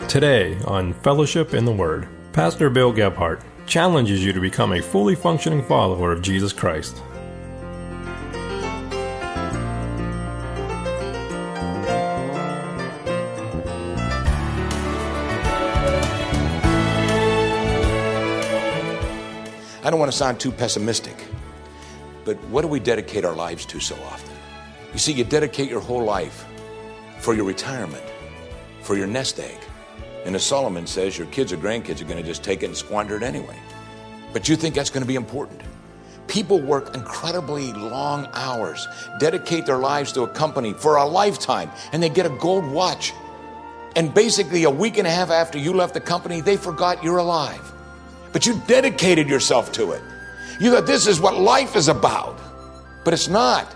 Today on Fellowship in the Word, Pastor Bill Gebhardt challenges you to become a fully functioning follower of Jesus Christ. I don't want to sound too pessimistic, but what do we dedicate our lives to so often? You see, you dedicate your whole life for your retirement, for your nest egg. And as Solomon says, your kids or grandkids are going to just take it and squander it anyway. But you think that's going to be important. People work incredibly long hours, dedicate their lives to a company for a lifetime, and they get a gold watch. And basically a week and a half after you left the company, they forgot you're alive. But you dedicated yourself to it. You thought this is what life is about. But it's not.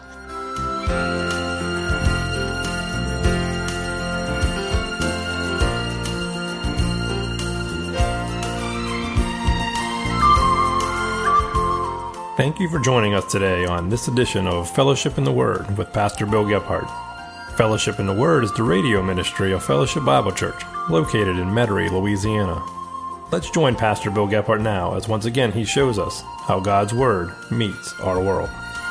Thank you for joining us today on this edition of Fellowship in the Word with Pastor Bill Gebhardt. Fellowship in the Word is the radio ministry of Fellowship Bible Church, located in Metairie, Louisiana. Let's join Pastor Bill Gebhardt now as once again he shows us how God's Word meets our world.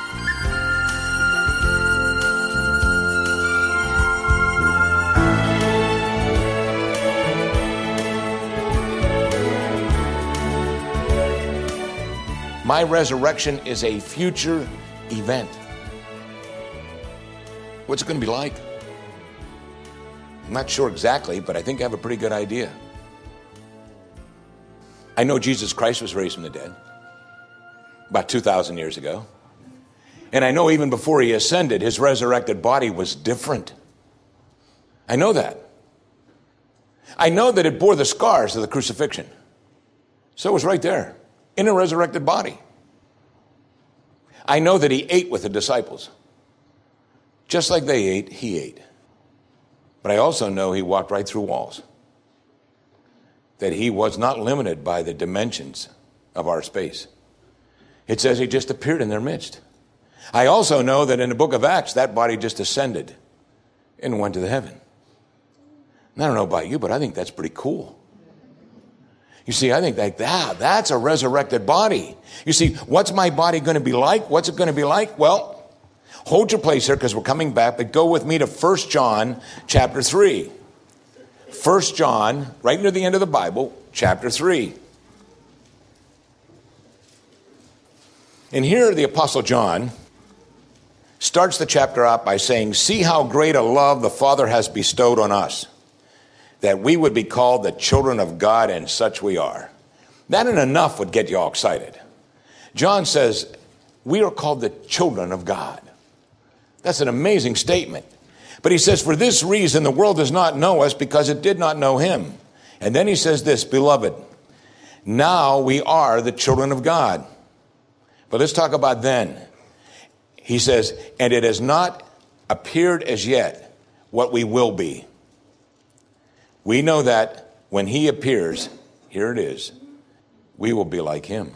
My resurrection is a future event. What's it going to be like? I'm not sure exactly, but I think I have a pretty good idea. I know Jesus Christ was raised from the dead about 2,000 years ago. And I know even before he ascended, his resurrected body was different. I know that. I know that it bore the scars of the crucifixion. So it was right there in a resurrected body. I know that he ate with the disciples. Just like they ate, he ate. But I also know he walked right through walls. That he was not limited by the dimensions of our space. It says he just appeared in their midst. I also know that in the book of Acts, that body just ascended and went to the heaven. And I don't know about you, but I think that's pretty cool. You see, I think that's a resurrected body. You see, what's my body going to be like? What's it going to be like? Well, hold your place here because we're coming back, but go with me to 1 John chapter 3. 1 John, right near the end of the Bible, chapter 3. And here the Apostle John starts the chapter out by saying, "See how great a love the Father has bestowed on us, that we would be called the children of God, and such we are." That and enough would get you all excited. John says, we are called the children of God. That's an amazing statement. But he says, for this reason, the world does not know us because it did not know him. And then he says this, "Beloved, now we are the children of God." But let's talk about then. He says, and it has not appeared as yet what we will be. We know that when he appears, here it is, we will be like him.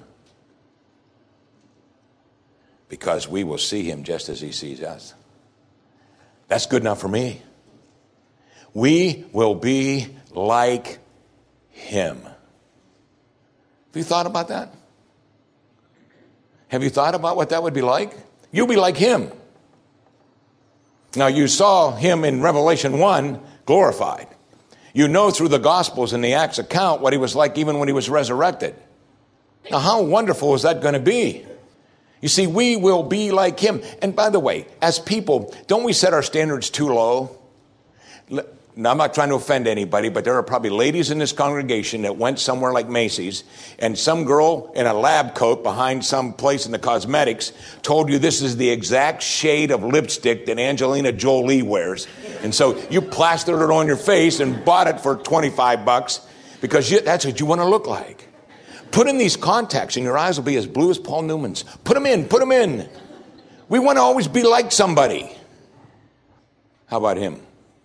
Because we will see him just as he sees us. That's good enough for me. We will be like him. Have you thought about that? Have you thought about what that would be like? You'll be like him. Now you saw him in Revelation 1 glorified. You know through the Gospels and the Acts account what he was like even when he was resurrected. Now how wonderful is that going to be? You see, we will be like him. And by the way, as people, don't we set our standards too low? Now, I'm not trying to offend anybody, but there are probably ladies in this congregation that went somewhere like Macy's, and some girl in a lab coat behind some place in the cosmetics told you this is the exact shade of lipstick that Angelina Jolie wears. And so you plastered it on your face and bought it for $25 because that's what you want to look like. Put in these contacts and your eyes will be as blue as Paul Newman's. Put them in. We want to always be like somebody. How about him?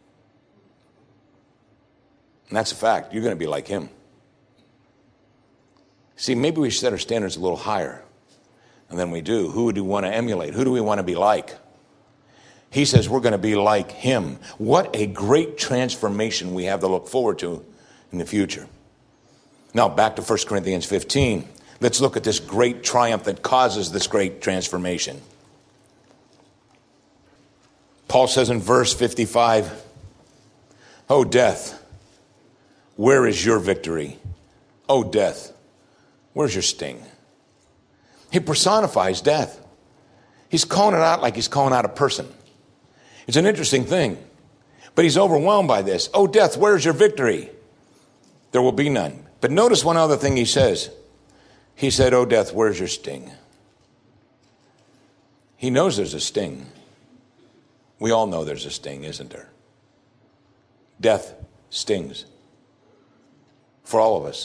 And that's a fact. You're going to be like him. See, maybe we should set our standards a little higher than we do. Who do we want to emulate? Who do we want to be like? He says we're going to be like him. What a great transformation we have to look forward to in the future. Now, back to 1 Corinthians 15. Let's look at this great triumph that causes this great transformation. Paul says in verse 55, "O death, where is your victory? O death, where's your sting?" He personifies death. He's calling it out like he's calling out a person. It's an interesting thing, but he's overwhelmed by this. "O death, where's your victory? There will be none." But notice one other thing he says. He said, "O death, where's your sting?" He knows there's a sting. We all know there's a sting, isn't there? Death stings. For all of us.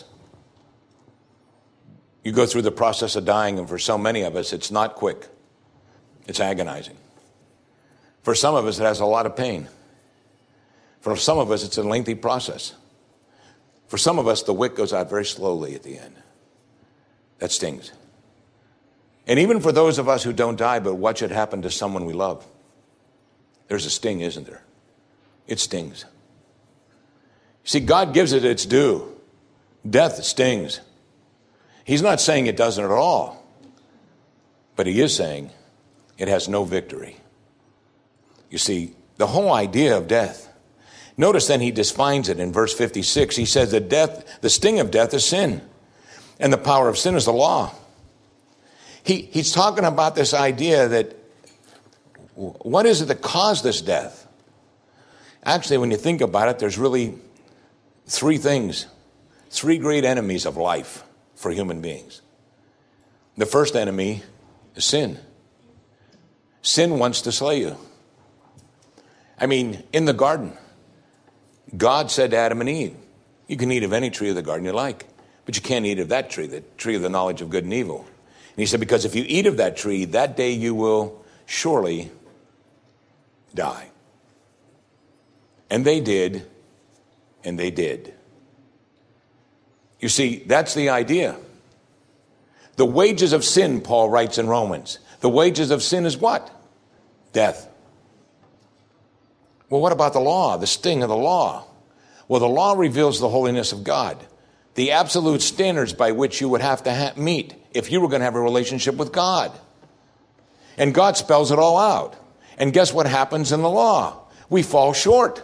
You go through the process of dying, and for so many of us, it's not quick. It's agonizing. For some of us, it has a lot of pain. For some of us, it's a lengthy process. For some of us, the wick goes out very slowly at the end. That stings. And even for those of us who don't die but watch it happen to someone we love, there's a sting, isn't there? It stings. See, God gives it its due. Death stings. He's not saying it doesn't at all, but he is saying it has no victory. You see, the whole idea of death. Notice then he defines it in verse 56. He says that the sting of death is sin, and the power of sin is the law. He's talking about this idea that what is it that caused this death? Actually, when you think about it, there's really three things, three great enemies of life for human beings. The first enemy is sin. Sin wants to slay you. I mean, in the garden, God said to Adam and Eve, "You can eat of any tree of the garden you like, but you can't eat of that tree, the tree of the knowledge of good and evil." And he said, "Because if you eat of that tree, that day you will surely die." And they did, and they did. You see, that's the idea. The wages of sin, Paul writes in Romans, the wages of sin is what? Death. Well, what about the law, the sting of the law? Well, the law reveals the holiness of God, the absolute standards by which you would have to meet if you were going to have a relationship with God. And God spells it all out. And guess what happens in the law? We fall short.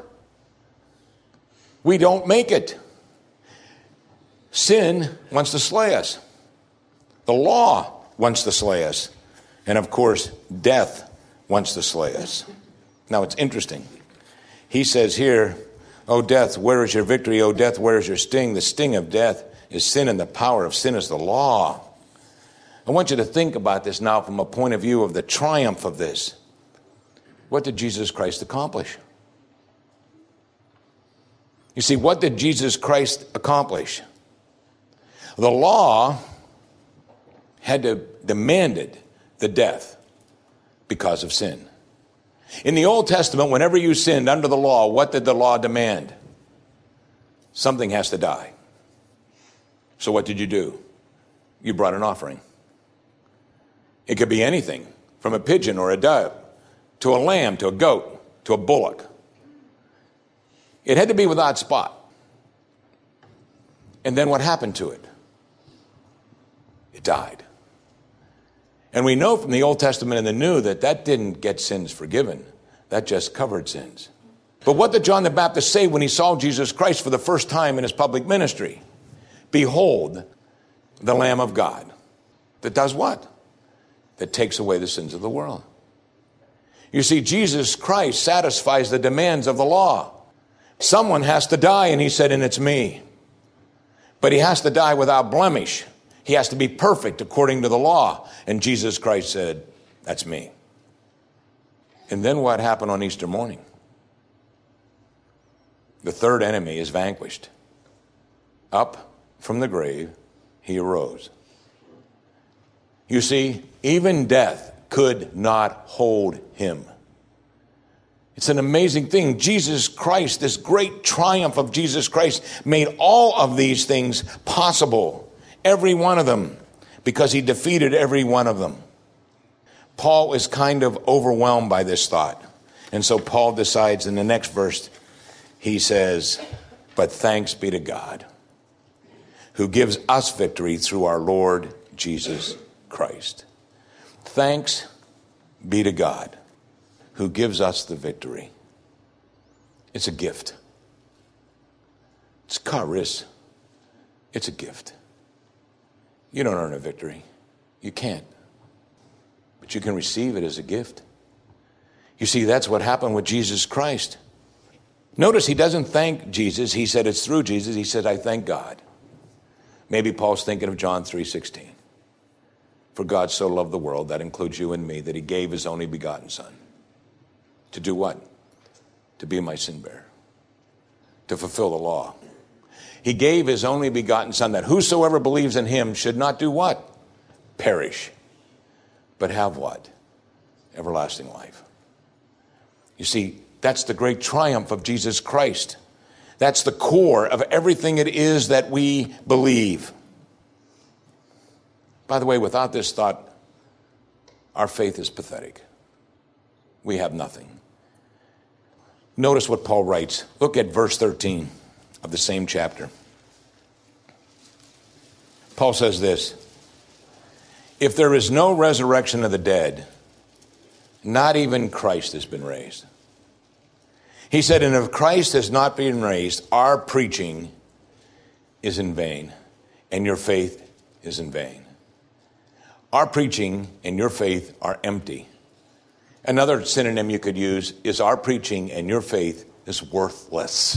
We don't make it. Sin wants to slay us. The law wants to slay us. And of course, death wants to slay us. Now it's interesting. He says here, "O death, where is your victory? O death, where is your sting?" The sting of death is sin, and the power of sin is the law. I want you to think about this now from a point of view of the triumph of this. What did Jesus Christ accomplish? You see, what did Jesus Christ accomplish? The law demanded the death because of sin. In the Old Testament, whenever you sinned under the law, what did the law demand? Something has to die. So what did you do? You brought an offering. It could be anything, from a pigeon or a dove, to a lamb, to a goat, to a bullock. It had to be without spot. And then what happened to it? It died. And we know from the Old Testament and the New that didn't get sins forgiven. That just covered sins. But what did John the Baptist say when he saw Jesus Christ for the first time in his public ministry? "Behold, the Lamb of God." That does what? That takes away the sins of the world. You see, Jesus Christ satisfies the demands of the law. Someone has to die, and he said, and it's me. But he has to die without blemish. He has to be perfect according to the law. And Jesus Christ said, that's me. And then what happened on Easter morning? The third enemy is vanquished. Up from the grave, he arose. You see, even death could not hold him. It's an amazing thing. Jesus Christ, this great triumph of Jesus Christ, made all of these things possible. Every one of them, because he defeated every one of them. Paul is kind of overwhelmed by this thought. And so Paul decides in the next verse, he says, But thanks be to God, who gives us victory through our Lord Jesus Christ. Thanks be to God, who gives us the victory. It's a gift. It's charis. It's a gift. You don't earn a victory. You can't. But you can receive it as a gift. You see, that's what happened with Jesus Christ. Notice he doesn't thank Jesus. He said it's through Jesus. He said, I thank God. Maybe Paul's thinking of John 3:16. For God so loved the world, that includes you and me, that he gave his only begotten son. To do what? To be my sin bearer. To fulfill the law. He gave his only begotten son that whosoever believes in him should not do what? Perish. But have what? Everlasting life. You see, that's the great triumph of Jesus Christ. That's the core of everything it is that we believe. By the way, without this thought, our faith is pathetic. We have nothing. Notice what Paul writes. Look at verse 13 of the same chapter. Paul says this, if there is no resurrection of the dead, not even Christ has been raised. He said, and if Christ has not been raised, our preaching is in vain, and your faith is in vain. Our preaching and your faith are empty. Another synonym you could use is our preaching and your faith is worthless.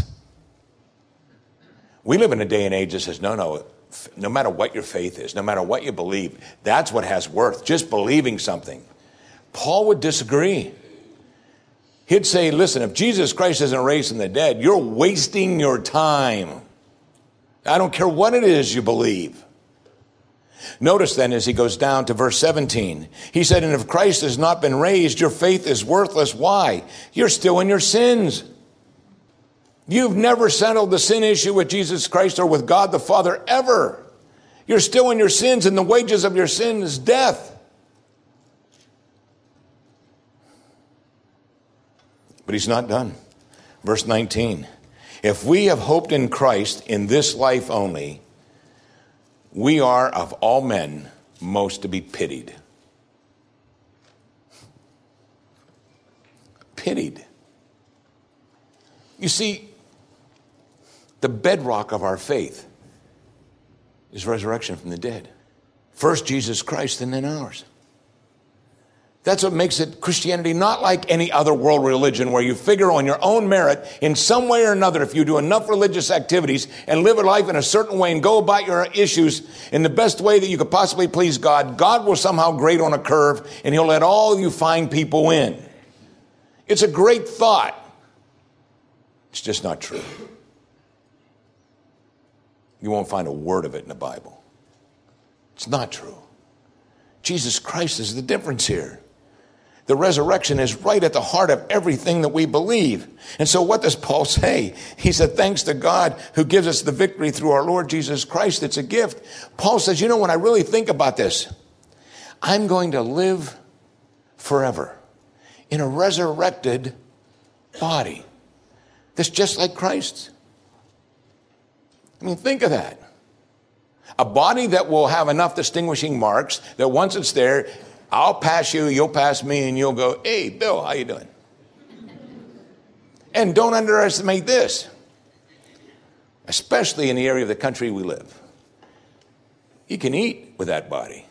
We live in a day and age that says, no matter what your faith is, no matter what you believe, that's what has worth, just believing something. Paul would disagree. He'd say, listen, if Jesus Christ isn't raised from the dead, you're wasting your time. I don't care what it is you believe. Notice then as he goes down to verse 17, he said, and if Christ has not been raised, your faith is worthless. Why? You're still in your sins. You've never settled the sin issue with Jesus Christ or with God the Father ever. You're still in your sins, and the wages of your sin is death. But he's not done. Verse 19, if we have hoped in Christ in this life only, we are of all men most to be pitied. Pitied. You see, the bedrock of our faith is resurrection from the dead. First Jesus Christ and then ours. That's what makes it Christianity not like any other world religion where you figure on your own merit in some way or another, if you do enough religious activities and live a life in a certain way and go about your issues in the best way that you could possibly please God, God will somehow grade on a curve and he'll let all you fine people in. It's a great thought. It's just not true. You won't find a word of it in the Bible. It's not true. Jesus Christ is the difference here. The resurrection is right at the heart of everything that we believe. And so what does Paul say? He said, thanks to God who gives us the victory through our Lord Jesus Christ. It's a gift. Paul says, you know, when I really think about this, I'm going to live forever in a resurrected body that's just like Christ's. I mean, think of that. A body that will have enough distinguishing marks that once it's there, I'll pass you, you'll pass me, and you'll go, hey, Bill, how you doing? And don't underestimate this, especially in the area of the country we live. You can eat with that body.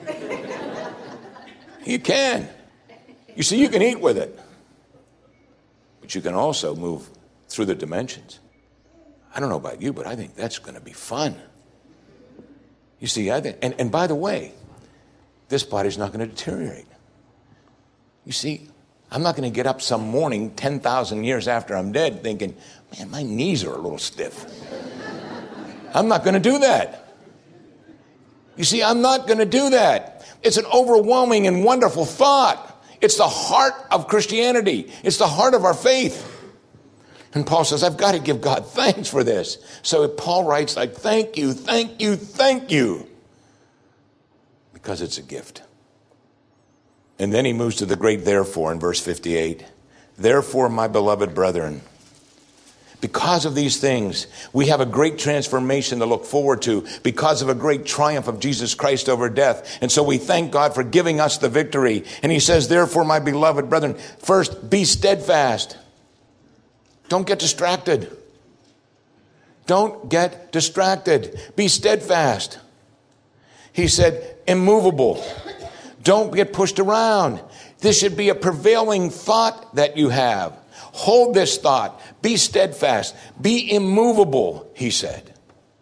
You can. You see, you can eat with it. But you can also move through the dimensions. I don't know about you, but I think that's going to be fun. You see, I think, and by the way, this body's not going to deteriorate. You see, I'm not going to get up some morning 10,000 years after I'm dead thinking, man, my knees are a little stiff. I'm not going to do that. You see, I'm not going to do that. It's an overwhelming and wonderful thought. It's the heart of Christianity. It's the heart of our faith. And Paul says, I've got to give God thanks for this. So Paul writes like, thank you, thank you, thank you. Because it's a gift. And then he moves to the great therefore in verse 58. Therefore, my beloved brethren, Because of these things, we have a great transformation to look forward to because of a great triumph of Jesus Christ over death. And so we thank God for giving us the victory. And he says, therefore, my beloved brethren, first, be steadfast. Don't get distracted. Don't get distracted. Be steadfast. He said, immovable. Don't get pushed around. This should be a prevailing thought that you have. Hold this thought. Be steadfast. Be immovable, he said.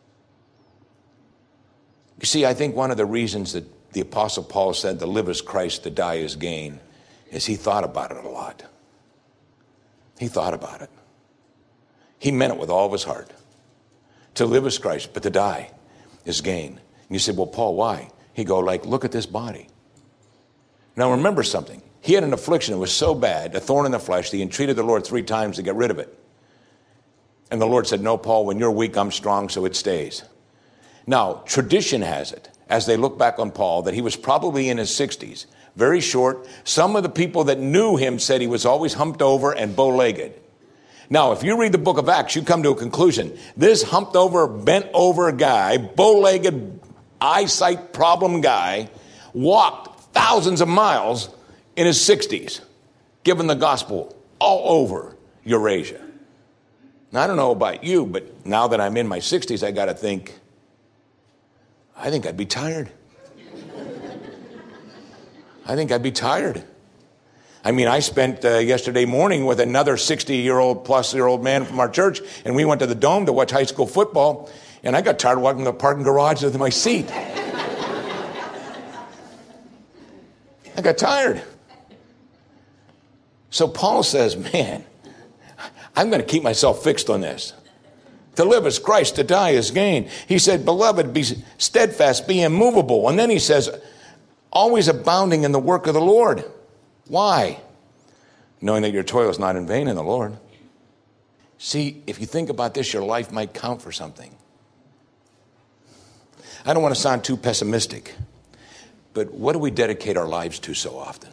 You see, I think one of the reasons that the Apostle Paul said to live as Christ, to die as gain, is he thought about it a lot. He thought about it. He meant it with all of his heart. To live as Christ, but to die is gain. And you say, well, Paul, why? He go like, look at this body. Now remember something. He had an affliction that was so bad, a thorn in the flesh, that he entreated the Lord 3 times to get rid of it. And the Lord said, no, Paul, when you're weak, I'm strong, so it stays. Now, tradition has it, as they look back on Paul, that he was probably in his 60s, very short. Some of the people that knew him said he was always humped over and bow-legged. Now, if you read the book of Acts, you come to a conclusion. This humped over, bent over guy, bow-legged, eyesight problem guy, walked thousands of miles in his 60s, giving the gospel all over Eurasia. Now, I don't know about you, but now that I'm in my 60s, I got to think, I think I'd be tired. I think I'd be tired. I mean, I spent yesterday morning with another 60-year-old man from our church, and we went to the Dome to watch high school football, and I got tired walking to the parking garage with my seat. I got tired. So Paul says, man, I'm going to keep myself fixed on this. To live is Christ, to die is gain. He said, beloved, be steadfast, be immovable. And then he says, always abounding in the work of the Lord. Why? Knowing that your toil is not in vain in the Lord. See, if you think about this, your life might count for something. I don't want to sound too pessimistic, but what do we dedicate our lives to so often?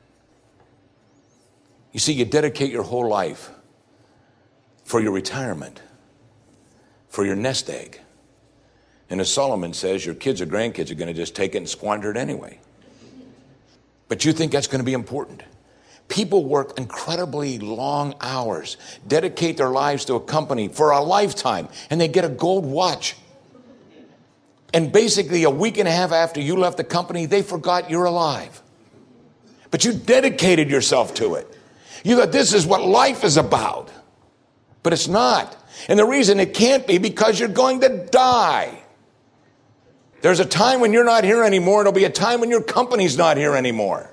You see, you dedicate your whole life for your retirement, for your nest egg. And as Solomon says, your kids or grandkids are going to just take it and squander it anyway. But you think that's going to be important. People work incredibly long hours, dedicate their lives to a company for a lifetime, and they get a gold watch. And basically a week and a half after you left the company, they forgot you're alive. But you dedicated yourself to it. You thought this is what life is about. But it's not. And the reason it can't be because you're going to die. There's a time when you're not here anymore. There'll be a time when your company's not here anymore.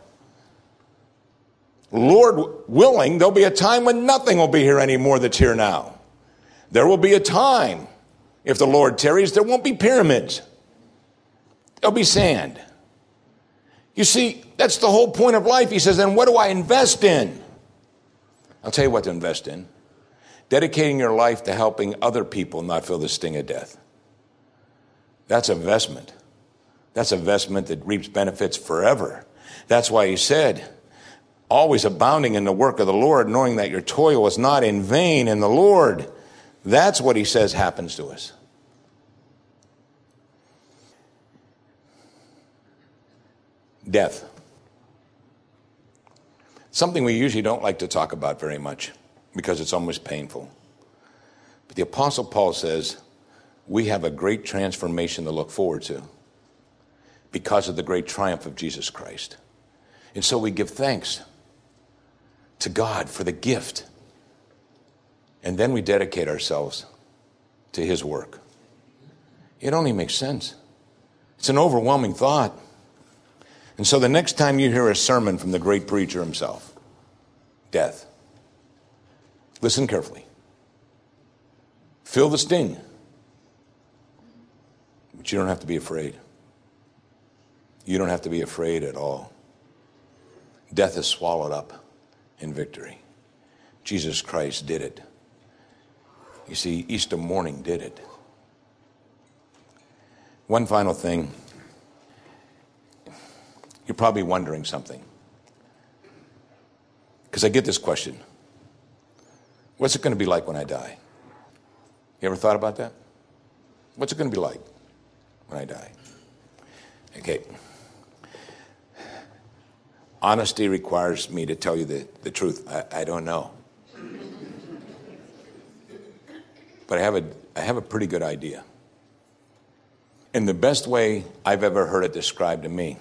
Lord willing, there'll be a time when nothing will be here anymore that's here now. There will be a time, if the Lord tarries, there won't be pyramids. There'll be sand. You see, that's the whole point of life. He says, then what do I invest in? I'll tell you what to invest in. Dedicating your life to helping other people not feel the sting of death. That's investment. That's investment that reaps benefits forever. That's why he said, always abounding in the work of the Lord, knowing that your toil is not in vain in the Lord. That's what he says happens to us. Death. Something we usually don't like to talk about very much because it's almost painful. But the Apostle Paul says we have a great transformation to look forward to because of the great triumph of Jesus Christ. And so we give thanks to God for the gift. And then we dedicate ourselves to his work. It only makes sense. It's an overwhelming thought. And so the next time you hear a sermon from the great preacher himself, death, listen carefully. Feel the sting. But you don't have to be afraid. You don't have to be afraid at all. Death is swallowed up in victory. Jesus Christ did it. You see, Easter morning did it. One final thing. You're probably wondering something. Because I get this question. What's it going to be like when I die? You ever thought about that? What's it going to be like when I die? Okay. Honesty requires me to tell you the truth. I don't know. But I have a pretty good idea. And the best way I've ever heard it described to me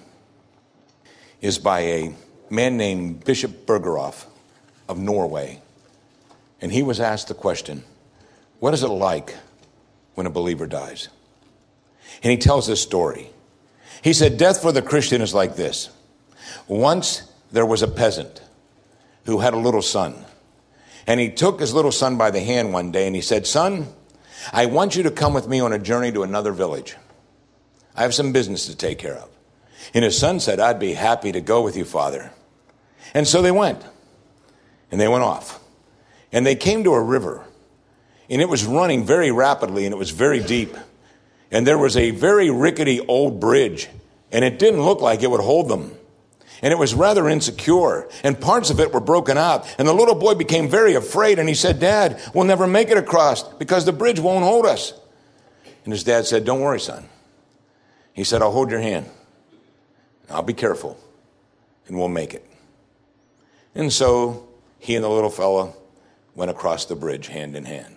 is by a man named Bishop Bergerath of Norway. And he was asked the question, what is it like when a believer dies? And he tells this story. He said, death for the Christian is like this. Once there was a peasant who had a little son. And he took his little son by the hand one day and he said, son, I want you to come with me on a journey to another village. I have some business to take care of. And his son said, I'd be happy to go with you, Father. And so they went. And they went off. And they came to a river. And it was running very rapidly and it was very deep. And there was a very rickety old bridge. And it didn't look like it would hold them. And it was rather insecure. And parts of it were broken out. And the little boy became very afraid. And he said, Dad, we'll never make it across because the bridge won't hold us. And his dad said, don't worry, son. He said, I'll hold your hand. I'll be careful. And we'll make it. And so he and the little fella went across the bridge hand in hand.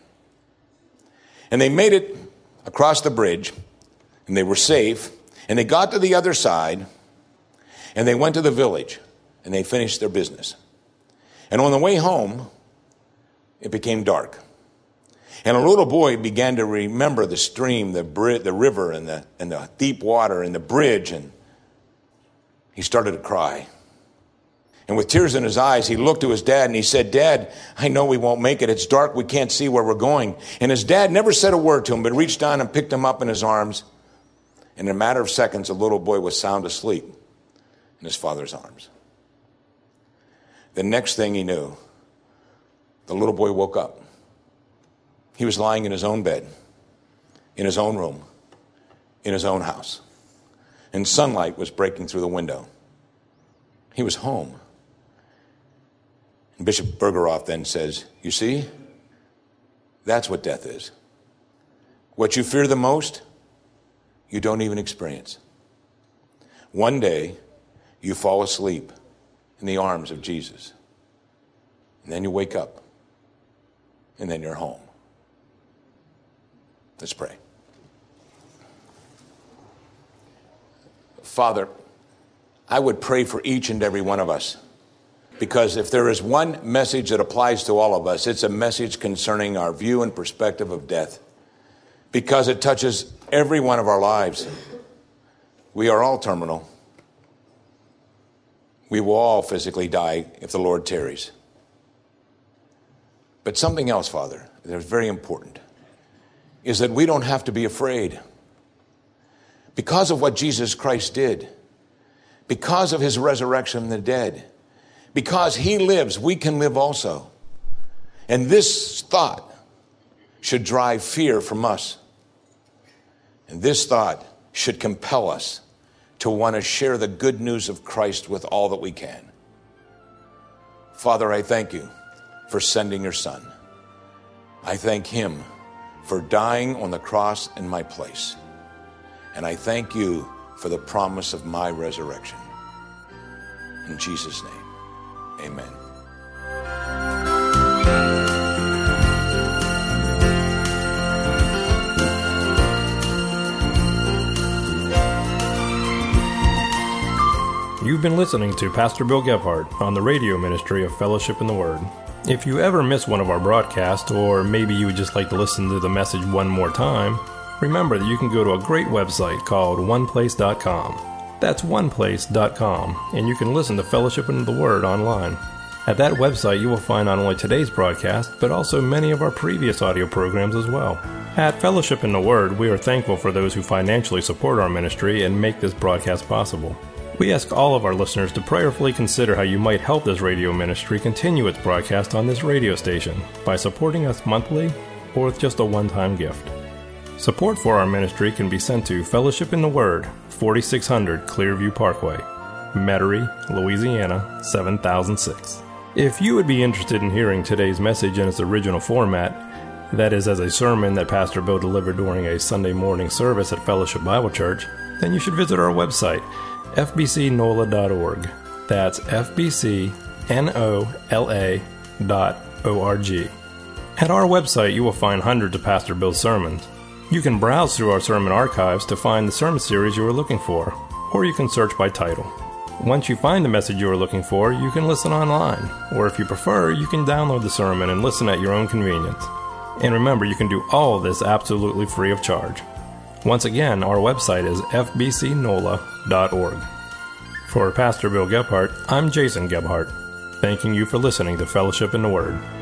And they made it across the bridge, and they were safe, and they got to the other side, and they went to the village, and they finished their business. And on the way home, it became dark. And a little boy began to remember the stream, the river, and the deep water, and the bridge, and he started to cry. And with tears in his eyes, he looked to his dad and he said, Dad, I know we won't make it. It's dark. We can't see where we're going. And his dad never said a word to him, but reached down and picked him up in his arms. And in a matter of seconds, the little boy was sound asleep in his father's arms. The next thing he knew, the little boy woke up. He was lying in his own bed, in his own room, in his own house. And sunlight was breaking through the window. He was home. And Bishop Bergerath then says, you see, that's what death is. What you fear the most, you don't even experience. One day, you fall asleep in the arms of Jesus. And then you wake up. And then you're home. Let's pray. Father, I would pray for each and every one of us. Because if there is one message that applies to all of us, it's a message concerning our view and perspective of death. Because it touches every one of our lives. We are all terminal. We will all physically die if the Lord tarries. But something else, Father, that's very important, is that we don't have to be afraid. Because of what Jesus Christ did, because of his resurrection from the dead, because he lives, we can live also. And this thought should drive fear from us. And this thought should compel us to want to share the good news of Christ with all that we can. Father, I thank you for sending your Son. I thank him for dying on the cross in my place. And I thank you for the promise of my resurrection. In Jesus' name, amen. You've been listening to Pastor Bill Gebhardt on the radio ministry of Fellowship in the Word. If you ever miss one of our broadcasts, or maybe you would just like to listen to the message one more time, remember that you can go to a great website called oneplace.com. That's oneplace.com, and you can listen to Fellowship in the Word online. At that website, you will find not only today's broadcast, but also many of our previous audio programs as well. At Fellowship in the Word, we are thankful for those who financially support our ministry and make this broadcast possible. We ask all of our listeners to prayerfully consider how you might help this radio ministry continue its broadcast on this radio station by supporting us monthly or with just a one-time gift. Support for our ministry can be sent to Fellowship in the Word, 4600 Clearview Parkway, Metairie, Louisiana, 7006. If you would be interested in hearing today's message in its original format, that is, as a sermon that Pastor Bill delivered during a Sunday morning service at Fellowship Bible Church, then you should visit our website, fbcnola.org. That's fbcnola.org. At our website, you will find hundreds of Pastor Bill's sermons. You can browse through our sermon archives to find the sermon series you are looking for, or you can search by title. Once you find the message you are looking for, you can listen online, or if you prefer, you can download the sermon and listen at your own convenience. And remember, you can do all of this absolutely free of charge. Once again, our website is fbcnola.org. For Pastor Bill Gebhardt, I'm Jason Gebhardt, thanking you for listening to Fellowship in the Word.